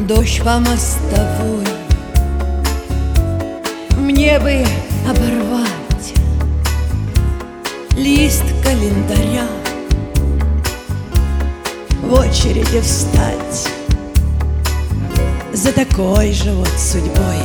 дождь по мостовой. Мне бы оборвать лист календаря, в очереди встать за такой же вот судьбой.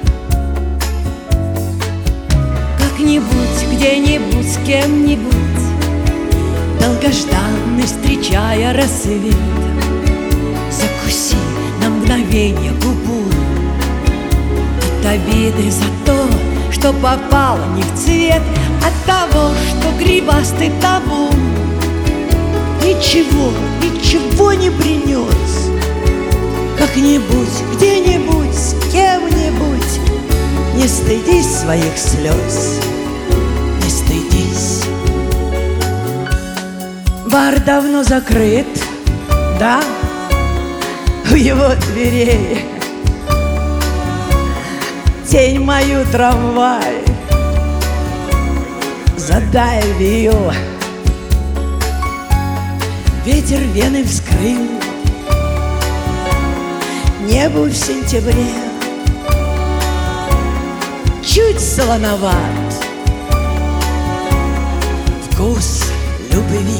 Как-нибудь, где-нибудь, с кем-нибудь, долгожданный, встречая рассвет, закуси на мгновенье губу от обиды за то, что попало не в цвет, от того, что гривастый табун ничего, ничего не принес. Как-нибудь, где-нибудь, с кем-нибудь, не стыдись своих слез, не стыдись. Бар давно закрыт, да, у его дверей тень мою трамвай задавил. Ветер вены вскрыл небу в сентябре, чуть солоноват вкус любви.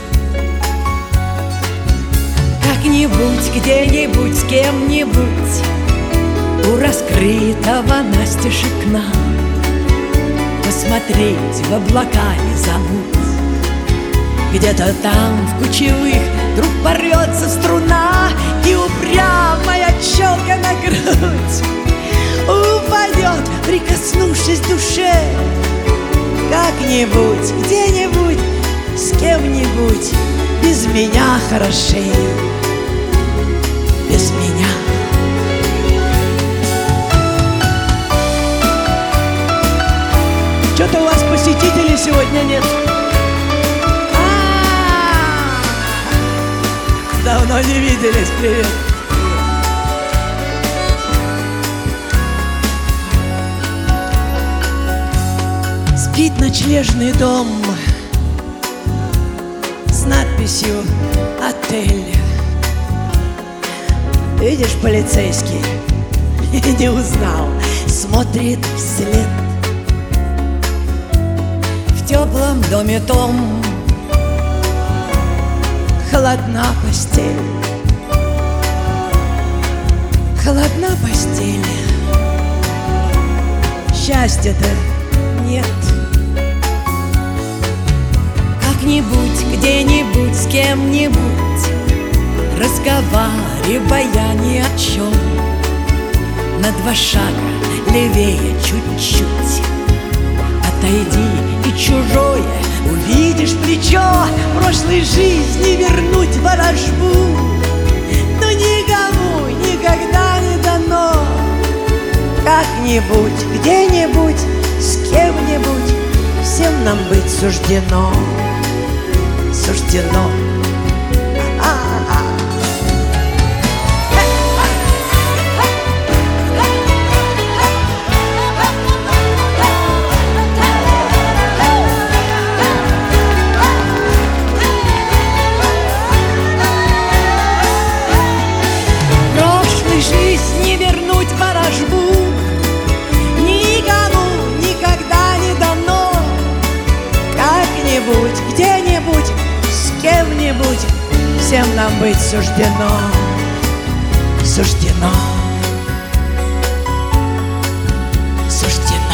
Как-нибудь, где-нибудь, с кем-нибудь, у раскрытого настежь окна посмотреть в облака и забыть. Где-то там в кучевых вдруг порвется струна, и упрямая челка на грудь упадет, прикоснувшись к душе. Как-нибудь, где-нибудь, с кем-нибудь, без меня хорошей, без меня. Что-то у вас посетителей сегодня нет. Давно не виделись, привет. Спит ночлежный дом с надписью «Отель». Видишь, полицейский не узнал, смотрит вслед. В теплом доме том холодна постель, холодна постель. Счастья-то нет. Как-нибудь, где-нибудь, с кем-нибудь, разговаривая ни о чем, на 2 шага левее чуть-чуть отойди, и чужое увидишь плечо. Прошлой жизни вернуть ворожбу, но никому никогда не дано. Как-нибудь, где-нибудь, с кем-нибудь, всем нам быть суждено, суждено. Где-нибудь, с кем-нибудь, всем нам быть суждено, суждено, суждено.